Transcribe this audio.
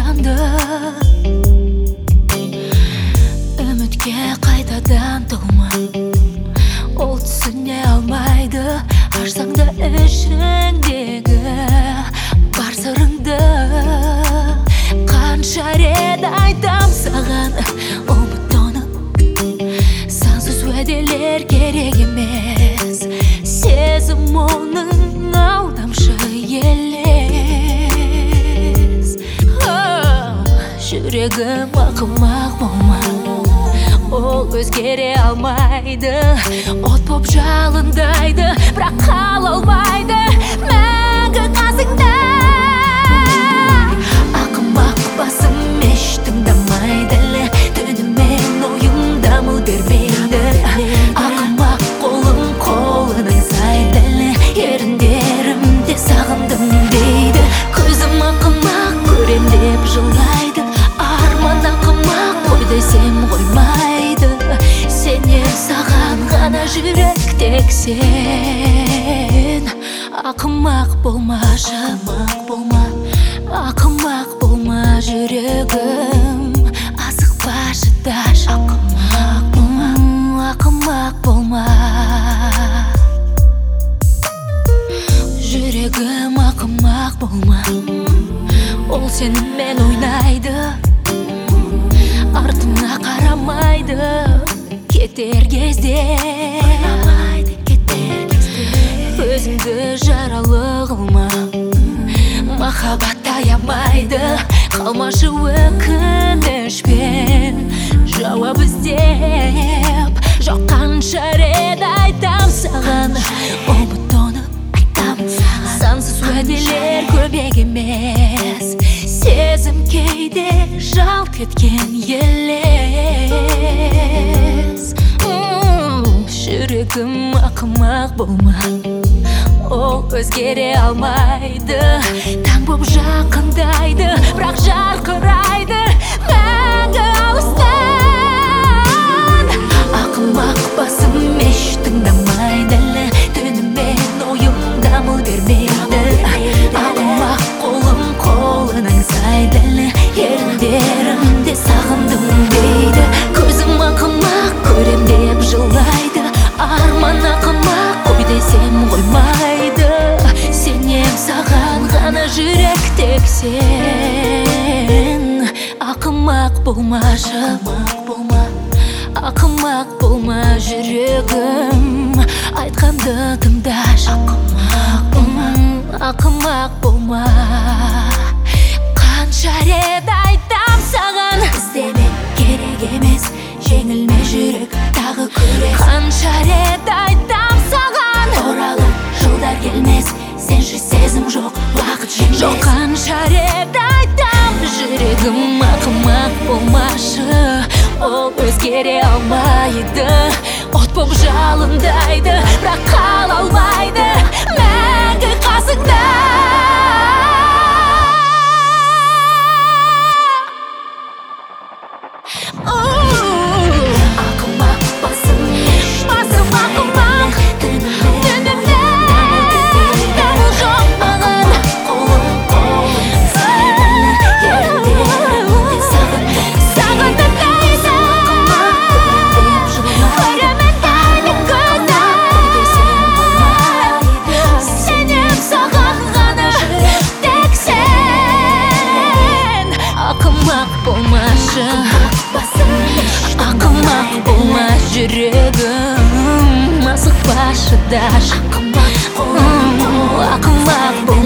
жанды, үмітке қайтадан толма. Ол түсіне алмайды, ашсаң да ішіңдегі бар сырыңды. Қанша рет айтам саған, ұмыт оны, сансыз уәделер керек емес. Сезім оның алдамшы елес. Жүрегім ақымақ болма, ол өзгере алмайды. От боп жалындайды, бірақ қала алмайды мәңгі қасыңда. Ақымақ басым еш тыңдамайды, түнімен ойым дамыл бермейді. Ақымақ қолым қолының сайды, еріндерімде сағындым дейді. Көзім ақымақ көрем деп жылайды, арман ақымақ қой десем қоймайды. Сенем саған ғана жүрек тек сен. Ақымақ болмашы, ақымақ болма жүрегім, асықпашы даш. Ақымақ болма жүрегім, ақымақ болма. Ол сенімен ойнайды, артына қарамайды. Кетер кезде өзіңді жаралы қылма. Махаббат аямайды, қалмашы өкінішпен жауап іздеп. Жоқ, қанша рет айтам саған, ұмыт оны, сансыз уәделер көбек емес. Сезім кейде жалт кеткен елес. Жүрегім, ақымақ болма, ол өзгере алмайды. Таң боп жақындайды, бірақ жарқырайды мәңгі алыстан. Ақымақ басым еш тыңдамайды, түнімен ойым дамыл бермейді. Ақымақ қолым қолының сайды, еріндерімде сағындым дейді. Көзім ақымақ көрем деп жылайды, арман ақымақ қой десем қоймайды. Сенем саған ғана жүрек тек сен. Ақымақ болмашы, ақымақ болма жүрегім, айтқанды тыңдашы. Ақымақ болма. Қанша рет айтам саған, іздеме керек емес, жеңілме жүрек тағы көрек. Қанша рет айтам саған, оралып жылдар келмес, сенші сезім жоқ, уақыт жеңбес. Жоқ, қанша рет айтам, жүрегім, ақымақ болмашы. Ол өзгере алмайды, от боп жалындайды, бірақ қала алмайды мәңгі қасыңда. Ақымақ басым, ақымақ, түнімен дамыл жоқ маған. Қолым сайды, еріндерімде сағындым дейді. Көремін дейді көзім, сенем саған ғана тек сен. Ақымақ болмашы, ақымақ болма жүрегім, асықпашы даш. Ақымақ болма.